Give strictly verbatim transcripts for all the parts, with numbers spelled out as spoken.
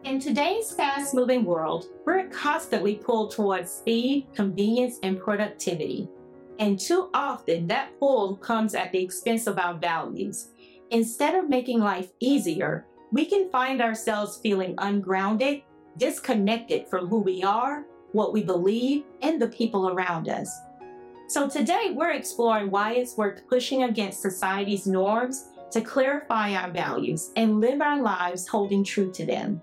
In today's fast-moving world, we're constantly pulled towards speed, convenience, and productivity. And too often, that pull comes at the expense of our values. Instead of making life easier, we can find ourselves feeling ungrounded, disconnected from who we are, what we believe, and the people around us. So today, we're exploring why it's worth pushing against society's norms to clarify our values and live our lives holding true to them.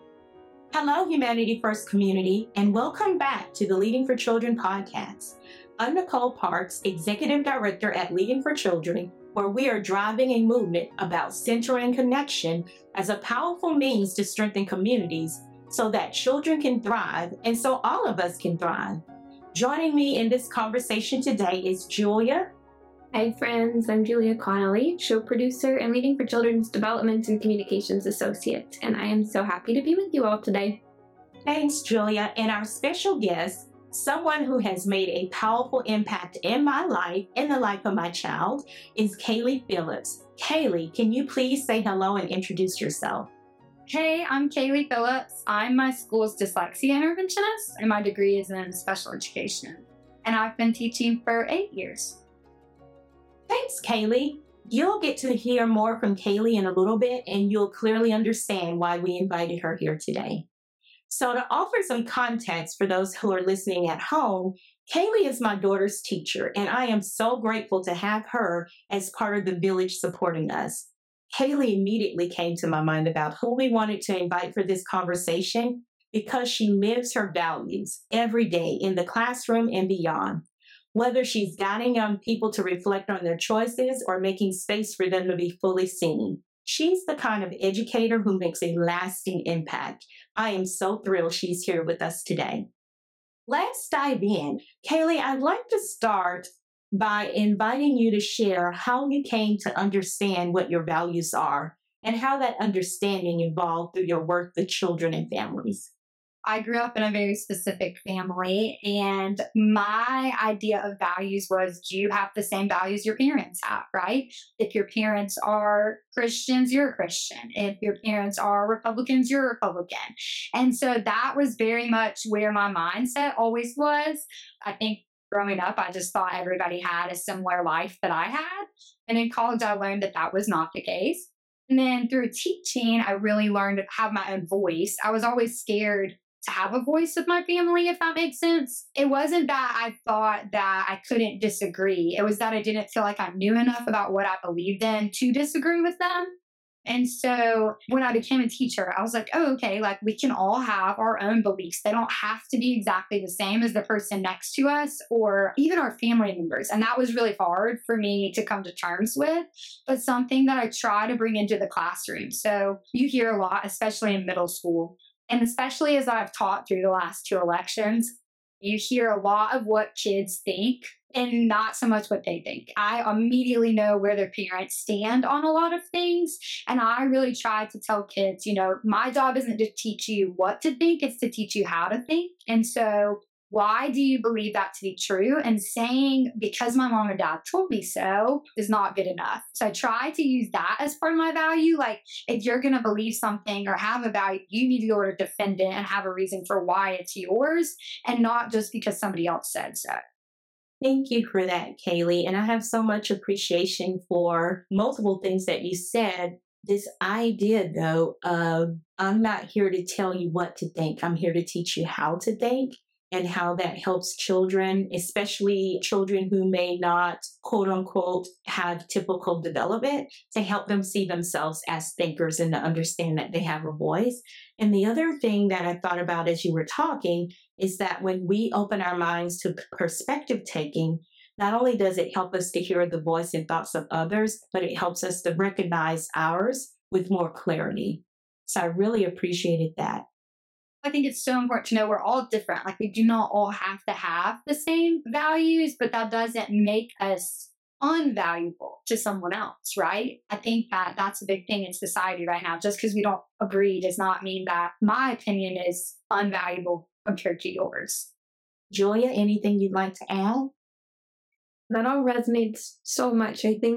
Hello, Humanity First community, and welcome back to the Leading for Children podcast. I'm Nicole Parks, Executive Director at Leading for Children, where we are driving a movement about centering connection as a powerful means to strengthen communities so that children can thrive and so all of us can thrive. Joining me in this conversation today is Julia. Hi friends, I'm Julia Connolly, show producer and Leading for Children's Development and Communications Associate, and I am so happy to be with you all today. Thanks, Julia. And our special guest, someone who has made a powerful impact in my life, in the life of my child, is Kaylee Phillips. Kaylee, can you please say hello and introduce yourself? Hey, I'm Kaylee Phillips. I'm my school's dyslexia interventionist, and my degree is in special education. And I've been teaching for eight years. Thanks, Kaylee. You'll get to hear more from Kaylee in a little bit, and you'll clearly understand why we invited her here today. So to offer some context for those who are listening at home, Kaylee is my daughter's teacher, and I am so grateful to have her as part of the village supporting us. Kaylee immediately came to my mind about who we wanted to invite for this conversation because she lives her values every day in the classroom and beyond. Whether she's guiding young people to reflect on their choices or making space for them to be fully seen, she's the kind of educator who makes a lasting impact. I am so thrilled she's here with us today. Let's dive in. Kaylee, I'd like to start by inviting you to share how you came to understand what your values are and how that understanding evolved through your work with children and families. I grew up in a very specific family, and my idea of values was, do you have the same values your parents have, right? If your parents are Christians, you're a Christian. If your parents are Republicans, you're a Republican. And so that was very much where my mindset always was. I think growing up, I just thought everybody had a similar life that I had. And in college, I learned that that was not the case. And then through teaching, I really learned to have my own voice. I was always scared to have a voice with my family, if that makes sense. It wasn't that I thought that I couldn't disagree. It was that I didn't feel like I knew enough about what I believed in to disagree with them. And so when I became a teacher, I was like, oh, okay, like we can all have our own beliefs. They don't have to be exactly the same as the person next to us or even our family members. And that was really hard for me to come to terms with, but something that I try to bring into the classroom. So you hear a lot, especially in middle school, and especially as I've taught through the last two elections, you hear a lot of what kids think and not so much what they think. I immediately know where their parents stand on a lot of things. And I really try to tell kids, you know, my job isn't to teach you what to think, it's to teach you how to think. And so why do you believe that to be true? And saying, because my mom and dad told me so, is not good enough. So I try to use that as part of my value. Like, if you're going to believe something or have a value, you need to be able to defend it and have a reason for why it's yours and not just because somebody else said so. Thank you for that, Kaylee. And I have so much appreciation for multiple things that you said. This idea, though, of I'm not here to tell you what to think. I'm here to teach you how to think. And how that helps children, especially children who may not, quote unquote, have typical development, to help them see themselves as thinkers and to understand that they have a voice. And the other thing that I thought about as you were talking is that when we open our minds to perspective taking, not only does it help us to hear the voice and thoughts of others, but it helps us to recognize ours with more clarity. So I really appreciated that. I think it's so important to know we're all different. Like, we do not all have to have the same values, but that doesn't make us unvaluable to someone else, right? I think that that's a big thing in society right now. Just because we don't agree does not mean that my opinion is unvaluable compared to yours. Julia, anything you'd like to add? That all resonates so much. I think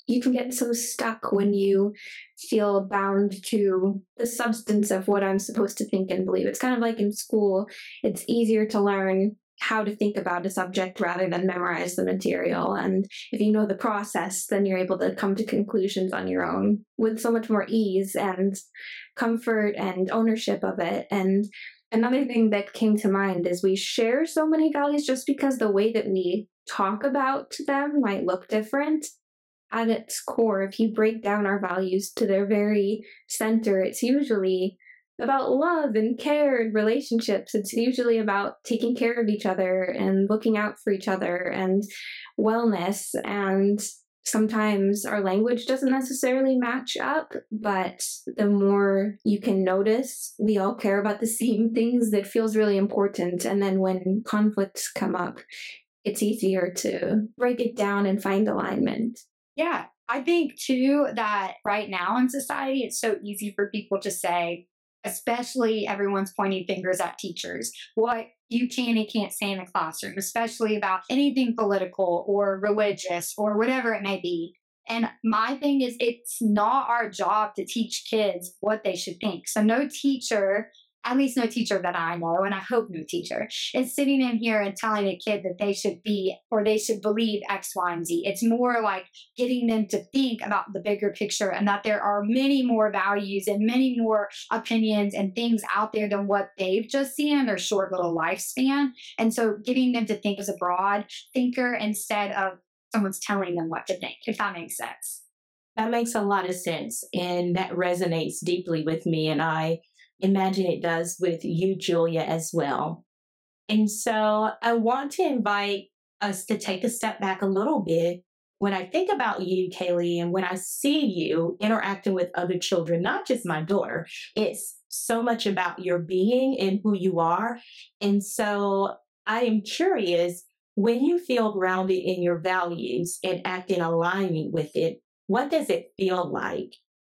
you can get so stuck when you feel bound to the substance of what I'm supposed to think and believe. It's kind of like in school, it's easier to learn how to think about a subject rather than memorize the material. And if you know the process, then you're able to come to conclusions on your own with so much more ease and comfort and ownership of it. And another thing that came to mind is we share so many values just because the way that we talk about them might look different. At its core, if you break down our values to their very center, it's usually about love and care and relationships. It's usually about taking care of each other and looking out for each other and wellness. And sometimes our language doesn't necessarily match up, but the more you can notice, we all care about the same things, that feels really important. And then when conflicts come up, it's easier to break it down and find alignment. Yeah, I think too that right now in society, it's so easy for people to say, especially everyone's pointing fingers at teachers, what you can and can't say in the classroom, especially about anything political or religious or whatever it may be. And my thing is, it's not our job to teach kids what they should think. So no teacher, at least no teacher that I know, and I hope no teacher, is sitting in here and telling a kid that they should be or they should believe X, Y, and Z. It's more like getting them to think about the bigger picture and that there are many more values and many more opinions and things out there than what they've just seen in their short little lifespan. And so getting them to think as a broad thinker instead of someone's telling them what to think, if that makes sense. That makes a lot of sense. And that resonates deeply with me. And I imagine it does with you, Julia, as well. And so I want to invite us to take a step back a little bit. When I think about you, Kaylee, and when I see you interacting with other children, not just my daughter, it's so much about your being and who you are. And so I am curious, when you feel grounded in your values and act in alignment with it, what does it feel like?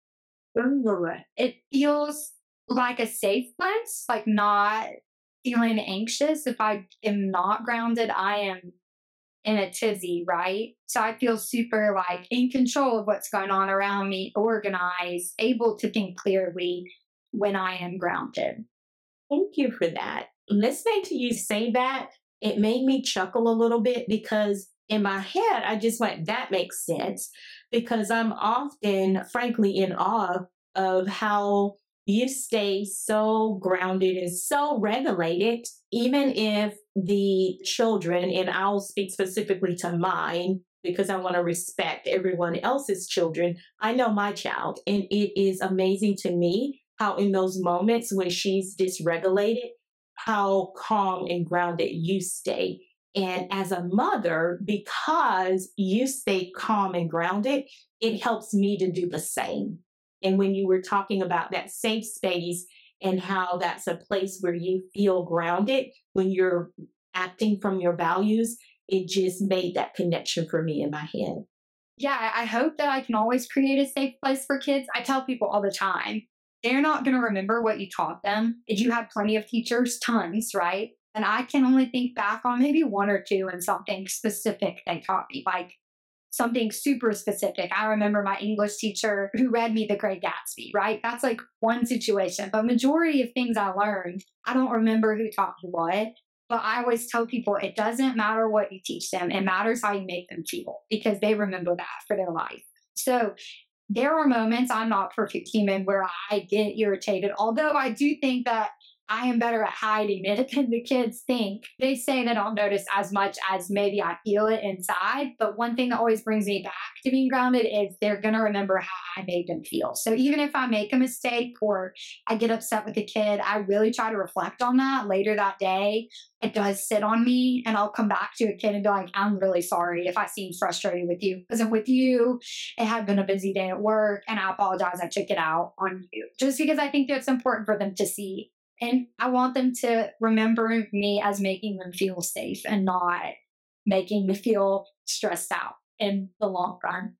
It feels like a safe place, like not feeling anxious. If I am not grounded, I am in a tizzy, right? So I feel super like in control of what's going on around me, organized, able to think clearly when I am grounded. Thank you for that. Listening to you say that, it made me chuckle a little bit because in my head, I just went, that makes sense, because I'm often, frankly, in awe of how you stay so grounded and so regulated, even if the children, and I'll speak specifically to mine because I want to respect everyone else's children. I know my child, and it is amazing to me how in those moments when she's dysregulated, how calm and grounded you stay. And as a mother, because you stay calm and grounded, it helps me to do the same. And when you were talking about that safe space and how that's a place where you feel grounded when you're acting from your values, it just made that connection for me in my head. Yeah, I hope that I can always create a safe place for kids. I tell people all the time, they're not going to remember what you taught them. You had plenty of teachers, tons, right? And I can only think back on maybe one or two and something specific they taught me, like something super specific. I remember my English teacher who read me The Great Gatsby, right? That's like one situation. But majority of things I learned, I don't remember who taught me what. But I always tell people it doesn't matter what you teach them. It matters how you make them feel because they remember that for their life. So there are moments, I'm not a perfect human, where I get irritated. Although I do think that I am better at hiding it than the kids think. They say they don't notice as much as maybe I feel it inside. But one thing that always brings me back to being grounded is they're going to remember how I made them feel. So even if I make a mistake or I get upset with a kid, I really try to reflect on that later that day. It does sit on me and I'll come back to a kid and be like, I'm really sorry if I seemed frustrated with you. Because I'm with you. It had been a busy day at work and I apologize. I took it out on you. Just because I think that's important for them to see. And I want them to remember me as making them feel safe and not making me feel stressed out in the long run.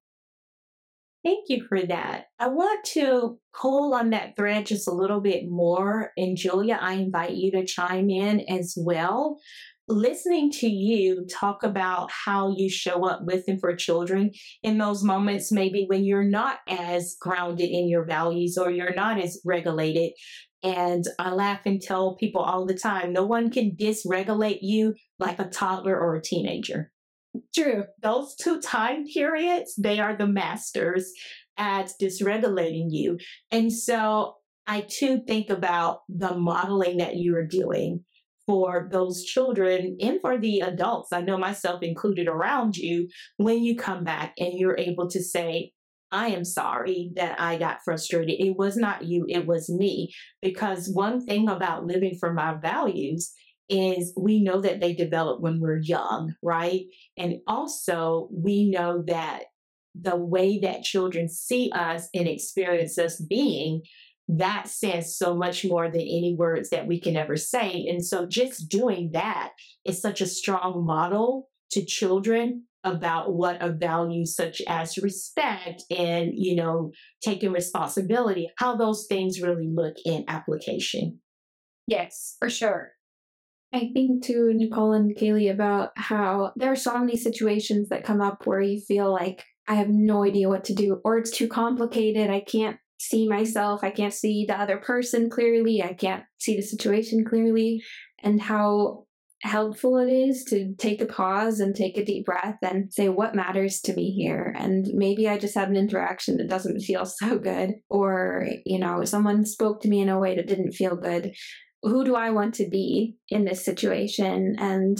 Thank you for that. I want to pull on that thread just a little bit more. And Julia, I invite you to chime in as well. listening to you talk about how you show up with and for children in those moments, maybe when you're not as grounded in your values or you're not as regulated. And I laugh and tell people all the time, no one can dysregulate you like a toddler or a teenager. True. Those two time periods, they are the masters at dysregulating you. And so I too think about the modeling that you are doing for those children and for the adults, I know myself included around you, when you come back and you're able to say, I am sorry that I got frustrated. It was not you, it was me. Because one thing about living from our values is we know that they develop when we're young, right? And also we know that the way that children see us and experience us being, that says so much more than any words that we can ever say. And so just doing that is such a strong model to children about what a value such as respect and, you know, taking responsibility, how those things really look in application. Yes, for sure. I think too, Nicole and Kaylee, about how there are so many situations that come up where you feel like I have no idea what to do, or it's too complicated. I can't see myself. I can't see the other person clearly. I can't see the situation clearly. And how helpful it is to take a pause and take a deep breath and say, what matters to me here? And maybe I just had an interaction that doesn't feel so good, or, you know, someone spoke to me in a way that didn't feel good. Who do I want to be in this situation? And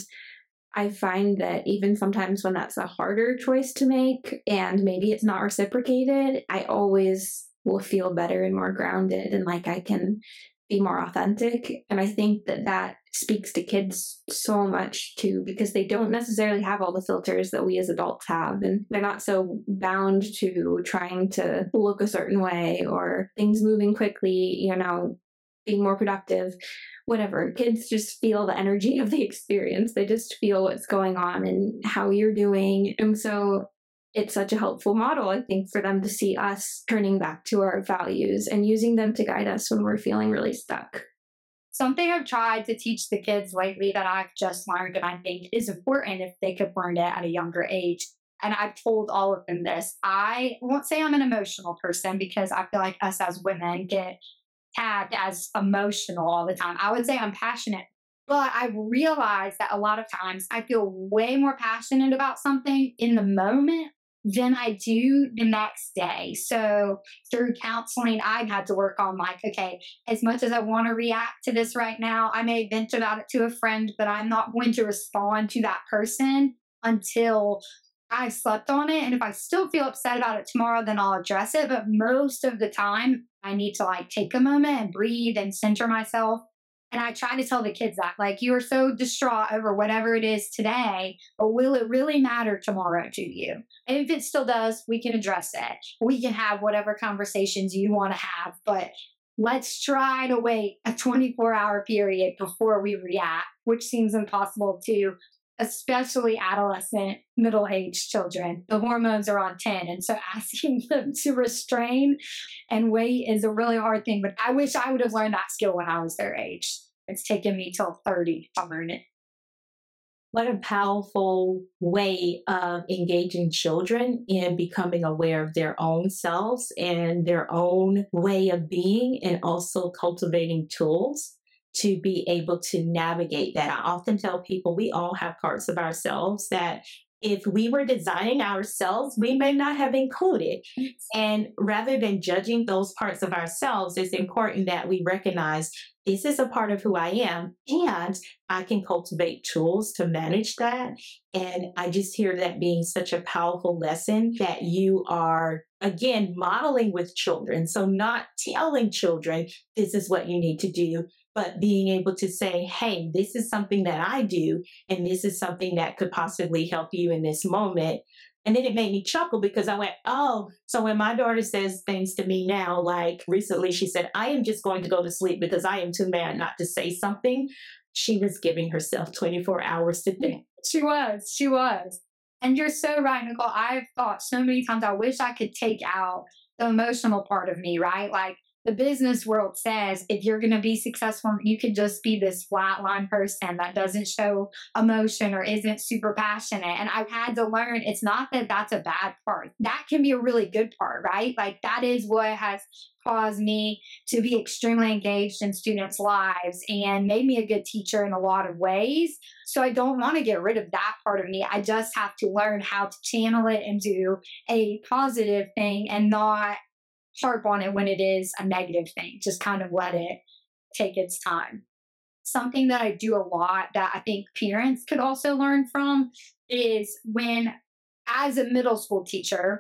I find that even sometimes when that's a harder choice to make and maybe it's not reciprocated, I always will feel better and more grounded and like I can be more authentic. And I think that that speaks to kids so much too, because they don't necessarily have all the filters that we as adults have. And they're not so bound to trying to look a certain way or things moving quickly, you know, being more productive, whatever. Kids just feel the energy of the experience. They just feel what's going on and how you're doing. And so it's such a helpful model, I think, for them to see us turning back to our values and using them to guide us when we're feeling really stuck. Something I've tried to teach the kids lately that I've just learned and I think is important if they could learn it at a younger age. And I've told all of them this. I won't say I'm an emotional person because I feel like us as women get tagged as emotional all the time. I would say I'm passionate. But I realized that a lot of times I feel way more passionate about something in the moment than I do the next day. So through counseling, I've had to work on like, okay, as much as I want to react to this right now, I may vent about it to a friend, but I'm not going to respond to that person until I slept on it. And if I still feel upset about it tomorrow, then I'll address it. But most of the time, I need to like take a moment and breathe and center myself. And I try to tell the kids that, like, you are so distraught over whatever it is today, but will it really matter tomorrow to you? And if it still does, we can address it. We can have whatever conversations you want to have, but let's try to wait a twenty-four hour period before we react, which seems impossible to especially adolescent, middle-aged children. The hormones are on ten, and so asking them to restrain and wait is a really hard thing. But I wish I would have learned that skill when I was their age. It's taken me till thirty to learn it. What a powerful way of engaging children in becoming aware of their own selves and their own way of being, and also cultivating tools to be able to navigate that. I often tell people we all have parts of ourselves that if we were designing ourselves, we may not have included. And rather than judging those parts of ourselves, it's important that we recognize this is a part of who I am, and I can cultivate tools to manage that. And I just hear that being such a powerful lesson that you are, again, modeling with children. So not telling children, this is what you need to do, but being able to say, hey, this is something that I do, and this is something that could possibly help you in this moment. And then it made me chuckle because I went, oh, so when my daughter says things to me now, like recently she said, I am just going to go to sleep because I am too mad not to say something. She was giving herself twenty-four hours to think. She was, she was. And you're so right, Nicole. I've thought so many times, I wish I could take out the emotional part of me, right? Like, the business world says if you're going to be successful, you could just be this flatline person that doesn't show emotion or isn't super passionate. And I've had to learn it's not that that's a bad part. That can be a really good part, right? Like that is what has caused me to be extremely engaged in students' lives and made me a good teacher in a lot of ways. So I don't want to get rid of that part of me. I just have to learn how to channel it into a positive thing and not harp on it when it is a negative thing. Just kind of let it take its time. Something that I do a lot that I think parents could also learn from is when, as a middle school teacher,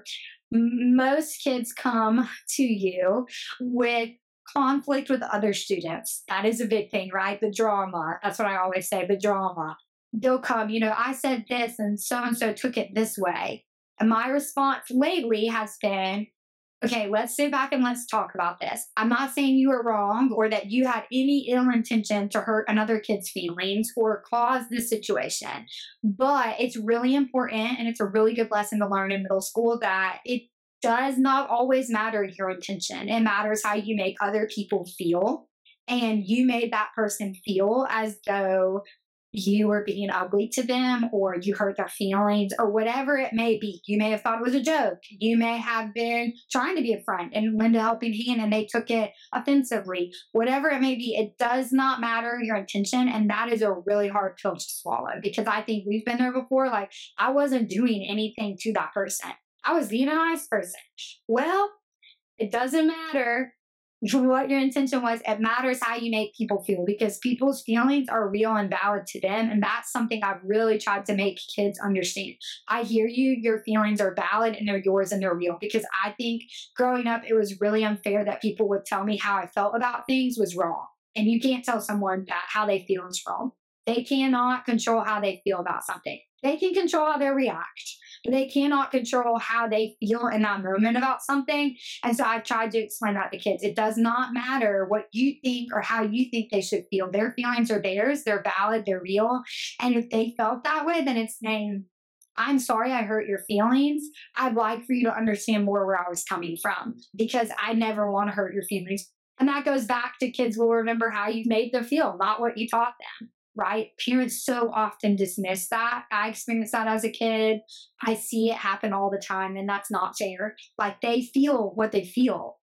most kids come to you with conflict with other students. That is a big thing, right? The drama. That's what I always say, the drama. They'll come, you know, I said this and so-and-so took it this way. And my response lately has been, okay, let's sit back and let's talk about this. I'm not saying you were wrong or that you had any ill intention to hurt another kid's feelings or cause this situation. But it's really important and it's a really good lesson to learn in middle school that it does not always matter your intention. It matters how you make other people feel. And you made that person feel as though you were being ugly to them or you hurt their feelings or whatever it may be. You may have thought it was a joke. You may have been trying to be a friend and lend a helping hand and they took it offensively. Whatever it may be, it does not matter your intention. And that is a really hard pill to swallow because I think we've been there before. Like I wasn't doing anything to that person. I was being a nice person. Well, it doesn't matter what your intention was. It matters how you make people feel because people's feelings are real and valid to them. And that's something I've really tried to make kids understand. I hear you, your feelings are valid and they're yours and they're real because I think growing up, it was really unfair that people would tell me how I felt about things was wrong. And you can't tell someone that how they feel is wrong. They cannot control how they feel about something. They can control how they react. They cannot control how they feel in that moment about something. And so I've tried to explain that to kids. It does not matter what you think or how you think they should feel. Their feelings are theirs. They're valid. They're real. And if they felt that way, then it's saying, I'm sorry I hurt your feelings. I'd like for you to understand more where I was coming from because I never want to hurt your feelings. And that goes back to kids will remember how you made them feel, not what you taught them. Right? Parents so often dismiss that. I experienced that as a kid. I see it happen all the time, and that's not fair. Like they feel what they feel.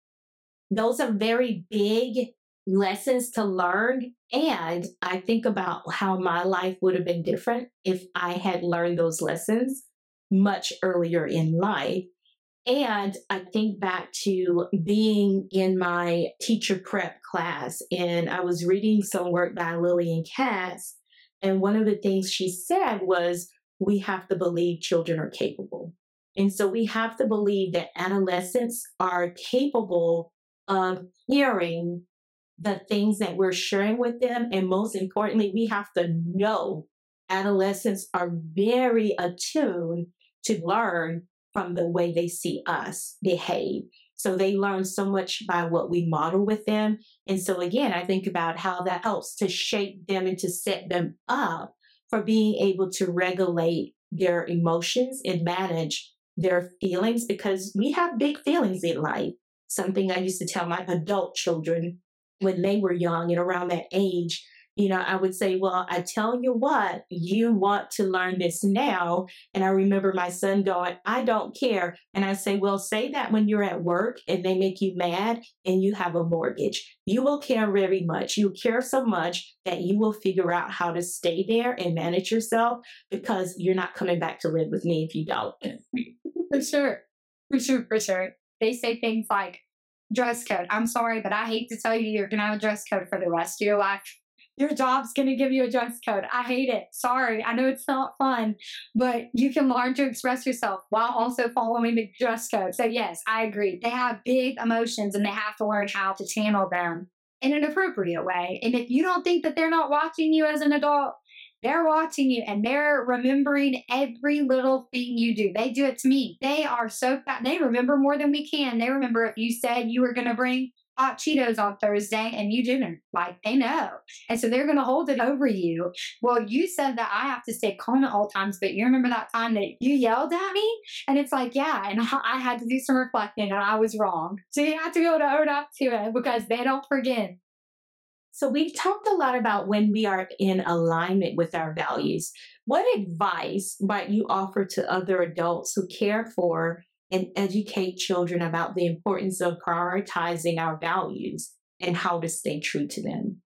Those are very big lessons to learn. And I think about how my life would have been different if I had learned those lessons much earlier in life. And I think back to being in my teacher prep class, and I was reading some work by Lillian Katz. And one of the things she said was, we have to believe children are capable. And so we have to believe that adolescents are capable of hearing the things that we're sharing with them. And most importantly, we have to know adolescents are very attuned to learn from the way they see us behave. So they learn so much by what we model with them. And so again, I think about how that helps to shape them and to set them up for being able to regulate their emotions and manage their feelings because we have big feelings in life. Something I used to tell my adult children when they were young and around that age, you know, I would say, well, I tell you what, you want to learn this now. And I remember my son going, I don't care. And I say, well, say that when you're at work and they make you mad and you have a mortgage. You will care very much. You care so much that you will figure out how to stay there and manage yourself because you're not coming back to live with me if you don't. For sure. For sure. For sure. They say things like dress code. I'm sorry, but I hate to tell you, you're going to have a dress code for the rest of your life. Your job's going to give you a dress code. I hate it. Sorry. I know it's not fun, but you can learn to express yourself while also following the dress code. So yes, I agree. They have big emotions and they have to learn how to channel them in an appropriate way. And if you don't think that they're not watching you as an adult, they're watching you and they're remembering every little thing you do. They do it to me. They are so fast. They remember more than we can. They remember if you said you were going to bring hot Cheetos on Thursday and you didn't. Like, they know. And so they're going to hold it over you. Well, you said that I have to stay calm at all times, but you remember that time that you yelled at me? And it's like, yeah, and I had to do some reflecting and I was wrong. So you have to be able to own up to it because they don't forget. So we've talked a lot about when we are in alignment with our values. What advice might you offer to other adults who care for and educate children about the importance of prioritizing our values and how to stay true to them?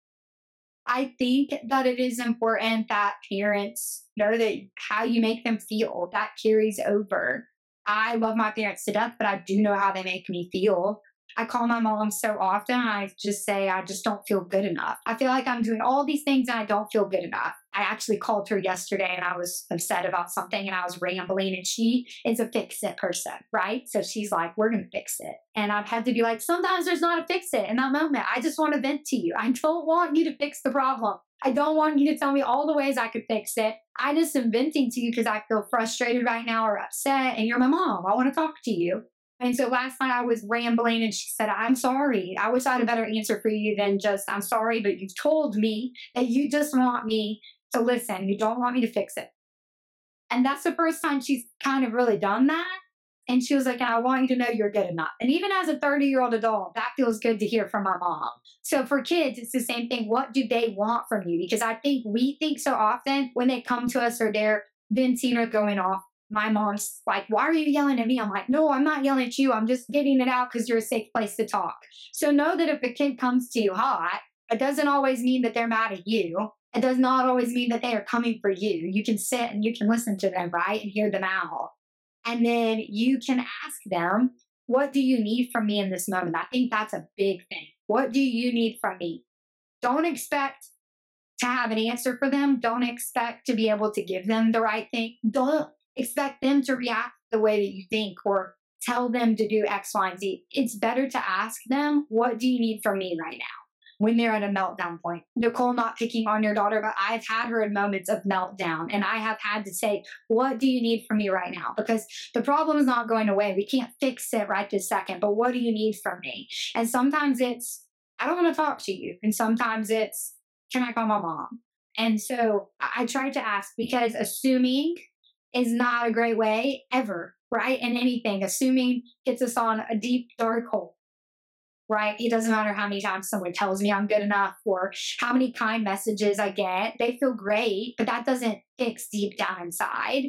I think that it is important that parents know that how you make them feel, that carries over. I love my parents to death, but I do know how they make me feel. I call my mom so often, I just say, I just don't feel good enough. I feel like I'm doing all these things and I don't feel good enough. I actually called her yesterday and I was upset about something and I was rambling, and she is a fix-it person, right? So she's like, we're going to fix it. And I've had to be like, sometimes there's not a fix-it in that moment. I just want to vent to you. I don't want you to fix the problem. I don't want you to tell me all the ways I could fix it. I just am venting to you because I feel frustrated right now or upset, and you're my mom. I want to talk to you. And so last night I was rambling and she said, I'm sorry. I wish I had a better answer for you than just, I'm sorry, but you've told me that you just want me to listen. You don't want me to fix it. And that's the first time she's kind of really done that. And she was like, I want you to know you're good enough. And even as a thirty-year-old adult, that feels good to hear from my mom. So for kids, it's the same thing. What do they want from you? Because I think we think so often when they come to us or they're venting or going off, my mom's like, why are you yelling at me? I'm like, no, I'm not yelling at you. I'm just getting it out because you're a safe place to talk. So know that if a kid comes to you hot, it doesn't always mean that they're mad at you. It does not always mean that they are coming for you. You can sit and you can listen to them, right? And hear them out. And then you can ask them, what do you need from me in this moment? I think that's a big thing. What do you need from me? Don't expect to have an answer for them. Don't expect to be able to give them the right thing. Don't expect them to react the way that you think or tell them to do X, Y, and Z. It's better to ask them, what do you need from me right now? When they're at a meltdown point. Nicole, not picking on your daughter, but I've had her in moments of meltdown, and I have had to say, what do you need from me right now? Because the problem is not going away. We can't fix it right this second, but what do you need from me? And sometimes it's, I don't want to talk to you. And sometimes it's, can I call my mom? And so I, I try to ask, because assuming is not a great way ever, right? And anything, assuming gets us on a deep, dark hole. Right? It doesn't matter how many times someone tells me I'm good enough or how many kind messages I get. They feel great, but that doesn't fix deep down inside.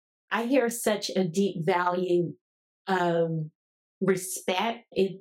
I hear such a deep value of respect. It,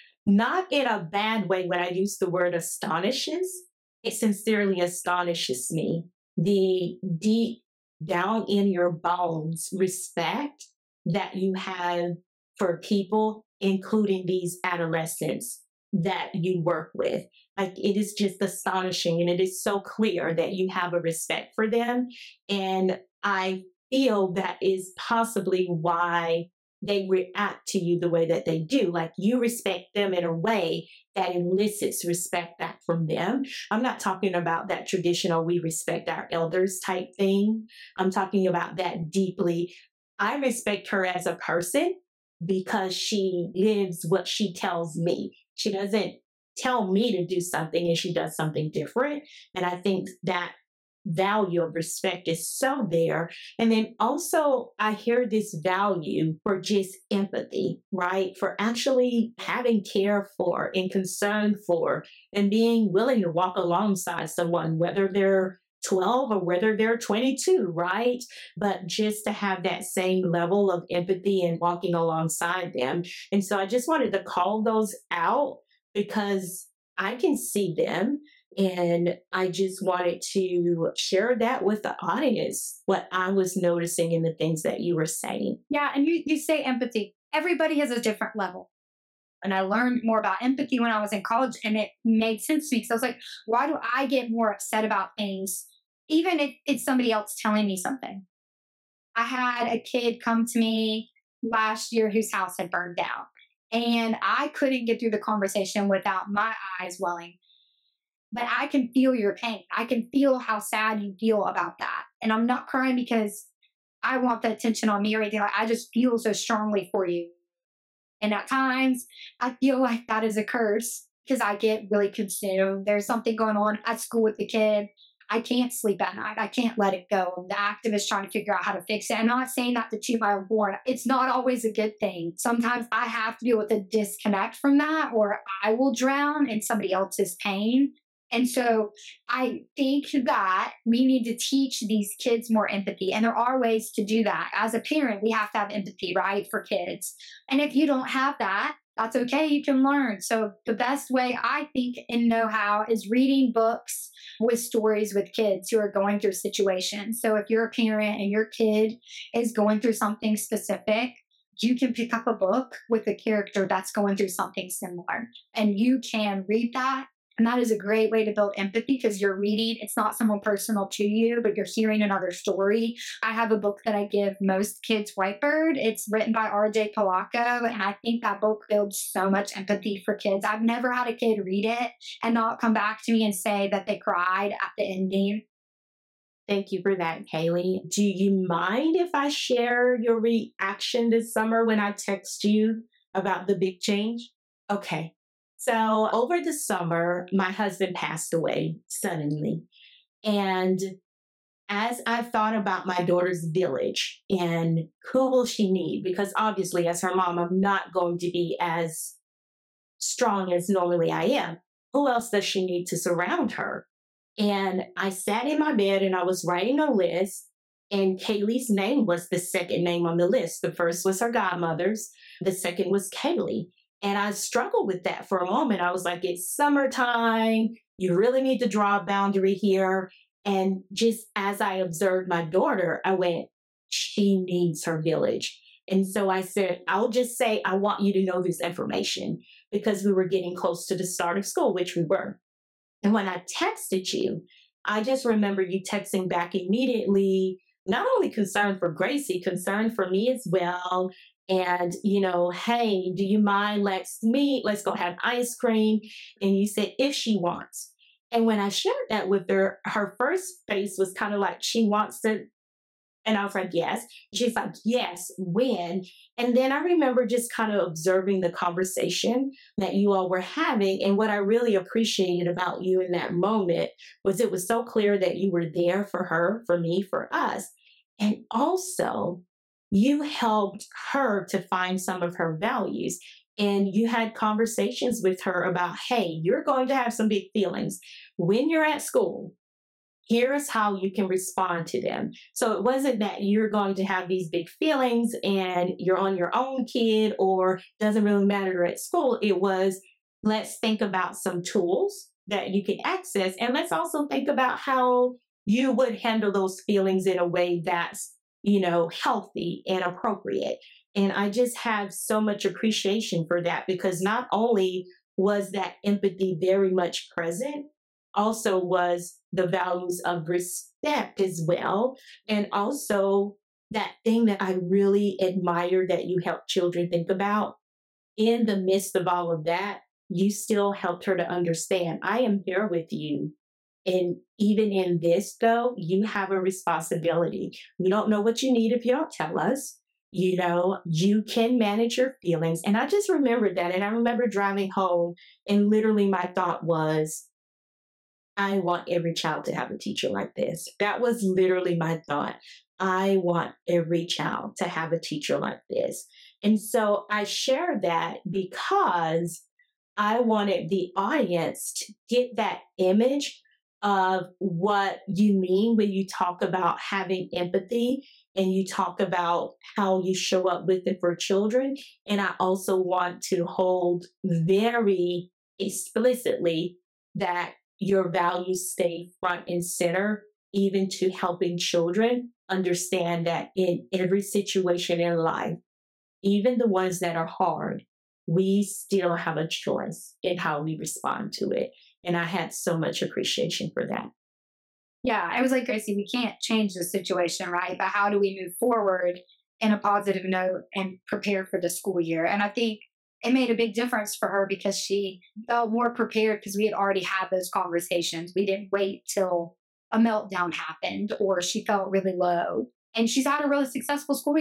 not in a bad way when I use the word astonishes. It sincerely astonishes me. The deep down in your bones respect that you have for people, including these adolescents that you work with. Like, it is just astonishing, and it is so clear that you have a respect for them. And I feel that is possibly why they react to you the way that they do. Like, you respect them in a way that elicits respect back from them. I'm not talking about that traditional, we respect our elders type thing. I'm talking about that deeply. I respect her as a person because she lives what she tells me. She doesn't tell me to do something and she does something different. And I think that value of respect is so there. And then also I hear this value for just empathy, right? For actually having care for and concern for and being willing to walk alongside someone, whether they're twelve or whether they're twenty-two, right? But just to have that same level of empathy and walking alongside them. And so I just wanted to call those out because I can see them. And I just wanted to share that with the audience, what I was noticing in the things that you were saying. Yeah, and you, you say empathy. Everybody has a different level. And I learned more about empathy when I was in college, and it made sense to me. So I was like, why do I get more upset about things, even if it's somebody else telling me something? I had a kid come to me last year whose house had burned down, and I couldn't get through the conversation without my eyes welling. But I can feel your pain. I can feel how sad you feel about that. And I'm not crying because I want the attention on me or anything. Like, I just feel so strongly for you. And at times, I feel like that is a curse. because I get really consumed. There's something going on at school with the kid. I can't sleep at night. I can't let it go. The activist trying to figure out how to fix it. I'm not saying that to toot my own horn. It's not always a good thing. Sometimes I have to be able to disconnect from that, or I will drown in somebody else's pain. And so I think that we need to teach these kids more empathy. And there are ways to do that. As a parent, we have to have empathy, right, for kids. And if you don't have that, that's okay. You can learn. So the best way I think and know how is reading books with stories with kids who are going through situations. So if you're a parent and your kid is going through something specific, you can pick up a book with a character that's going through something similar, and you can read that. And that is a great way to build empathy because you're reading, it's not someone personal to you, but you're hearing another story. I have a book that I give most kids, Whitebird. It's written by R J Polacco, and I think that book builds so much empathy for kids. I've never had a kid read it and not come back to me and say that they cried at the ending. Thank you for that, Kaylee. Do you mind if I share your reaction this summer when I text you about the big change? Okay. So over the summer, my husband passed away suddenly. And as I thought about my daughter's village and who will she need, because obviously as her mom, I'm not going to be as strong as normally I am. Who else does she need to surround her? And I sat in my bed and I was writing a list, and Kaylee's name was the second name on the list. The first was her godmother's. The second was Kaylee. And I struggled with that for a moment. I was like, it's summertime. You really need to draw a boundary here. And just as I observed my daughter, I went, she needs her village. And so I said, I'll just say, I want you to know this information, because we were getting close to the start of school, which we were. And when I texted you, I just remember you texting back immediately, not only concerned for Gracie, concerned for me as well. And, you know, hey, do you mind? Let's meet. Let's go have ice cream. And you said, if she wants. And when I shared that with her, her first face was kind of like, she wants to. And I was like, yes. She's like, yes, when? And then I remember just kind of observing the conversation that you all were having. And what I really appreciated about you in that moment was it was so clear that you were there for her, for me, for us. And also, you helped her to find some of her values. And you had conversations with her about, hey, you're going to have some big feelings when you're at school. Here's how you can respond to them. So it wasn't that you're going to have these big feelings and you're on your own, kid, or doesn't really matter at school. It was, let's think about some tools that you can access. And let's also think about how you would handle those feelings in a way that's, you know, healthy and appropriate. And I just have so much appreciation for that, because not only was that empathy very much present, also was the values of respect as well. And also that thing that I really admire that you help children think about. In the midst of all of that, you still helped her to understand, I am here with you. And even in this, though, you have a responsibility. We don't know what you need if you don't tell us. You know, you can manage your feelings. And I just remembered that. And I remember driving home, and literally my thought was, I want every child to have a teacher like this. That was literally my thought. I want every child to have a teacher like this. And so I share that because I wanted the audience to get that image of what you mean when you talk about having empathy and you talk about how you show up with it for children. And I also want to hold very explicitly that your values stay front and center, even to helping children understand that in every situation in life, even the ones that are hard, we still have a choice in how we respond to it. And I had so much appreciation for that. Yeah, I was like, Gracie, we can't change the situation, right? But how do we move forward in a positive note and prepare for the school year? And I think it made a big difference for her because she felt more prepared because we had already had those conversations. We didn't wait till a meltdown happened or she felt really low. And she's had a really successful school year.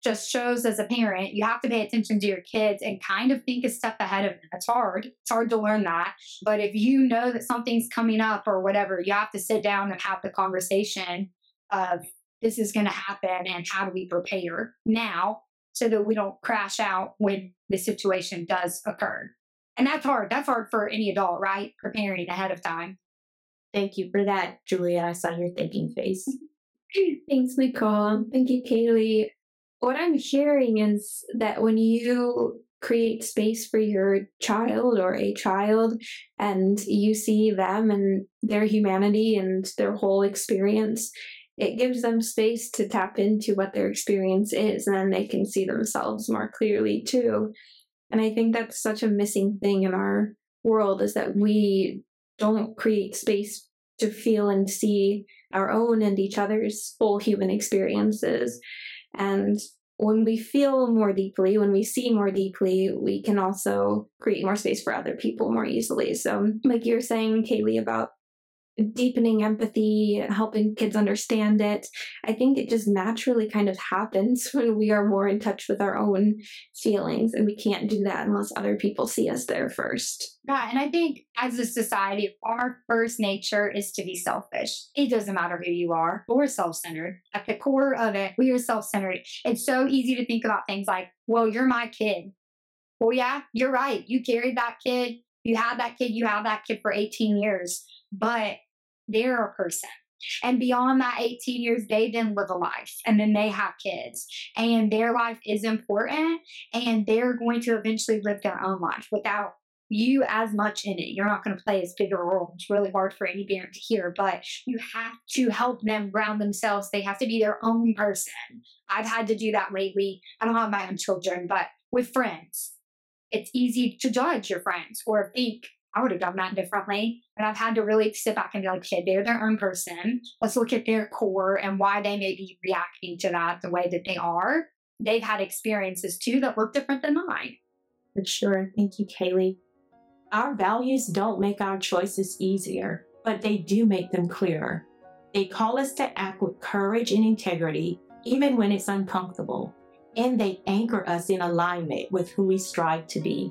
just shows as a parent, you have to pay attention to your kids and kind of think a step ahead of them. It's hard. It's hard to learn that. But if you know that something's coming up or whatever, you have to sit down and have the conversation of this is going to happen and how do we prepare now so that we don't crash out when the situation does occur. And that's hard. That's hard for any adult, right? Preparing ahead of time. Thank you for that, Julia. I saw your thinking face. Thanks, Nicole. Thank you, Kaylee. What I'm hearing is that when you create space for your child or a child and you see them and their humanity and their whole experience, it gives them space to tap into what their experience is, and then they can see themselves more clearly too. And I think that's such a missing thing in our world, is that we don't create space to feel and see our own and each other's full human experiences. And when we feel more deeply, when we see more deeply, we can also create more space for other people more easily. So like you were saying, Kaylee, about deepening empathy, helping kids understand it, I think it just naturally kind of happens when we are more in touch with our own feelings, and we can't do that unless other people see us there first. Yeah, and I think as a society, our first nature is to be selfish. It doesn't matter who you are. We're self-centered. At the core of it, we are self-centered. It's so easy to think about things like, well, you're my kid. Well, yeah, you're right. You carried that kid. You had that kid. You have that kid for eighteen years. But they're a person. And beyond that eighteen years, they then live a life, and then they have kids, and their life is important, and they're going to eventually live their own life without you as much in it. You're not going to play as big a role. It's really hard for any parent to hear, but you have to help them ground themselves. They have to be their own person. I've had to do that lately. I don't have my own children, but with friends, it's easy to judge your friends or think, I would have done that differently. And I've had to really sit back and be like, okay, they're their own person. Let's look at their core and why they may be reacting to that the way that they are. They've had experiences too that look different than mine. For sure. Thank you, Kaylee. Our values don't make our choices easier, but they do make them clearer. They call us to act with courage and integrity, even when it's uncomfortable. And they anchor us in alignment with who we strive to be.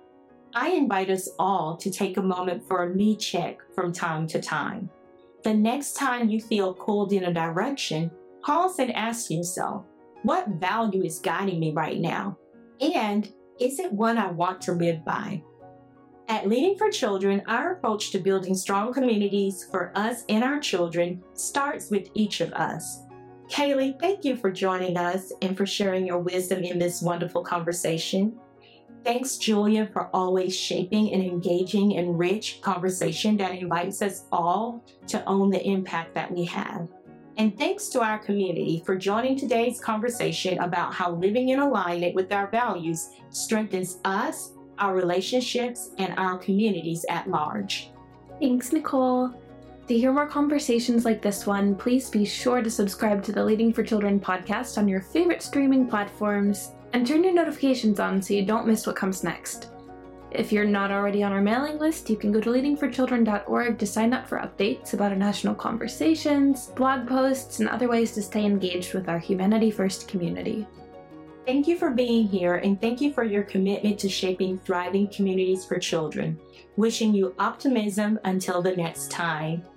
I invite us all to take a moment for a me check from time to time. The next time you feel pulled in a direction, pause and ask yourself, what value is guiding me right now? And is it one I want to live by? At Leading for Children, our approach to building strong communities for us and our children starts with each of us. Kaylee, thank you for joining us and for sharing your wisdom in this wonderful conversation. Thanks, Julia, for always shaping an engaging and rich conversation that invites us all to own the impact that we have. And thanks to our community for joining today's conversation about how living in alignment with our values strengthens us, our relationships, and our communities at large. Thanks, Nicole. To hear more conversations like this one, please be sure to subscribe to the Leading for Children podcast on your favorite streaming platforms and turn your notifications on so you don't miss what comes next. If you're not already on our mailing list, you can go to leading for children dot org to sign up for updates about our national conversations, blog posts, and other ways to stay engaged with our Humanity First community. Thank you for being here, and thank you for your commitment to shaping thriving communities for children. Wishing you optimism until the next time.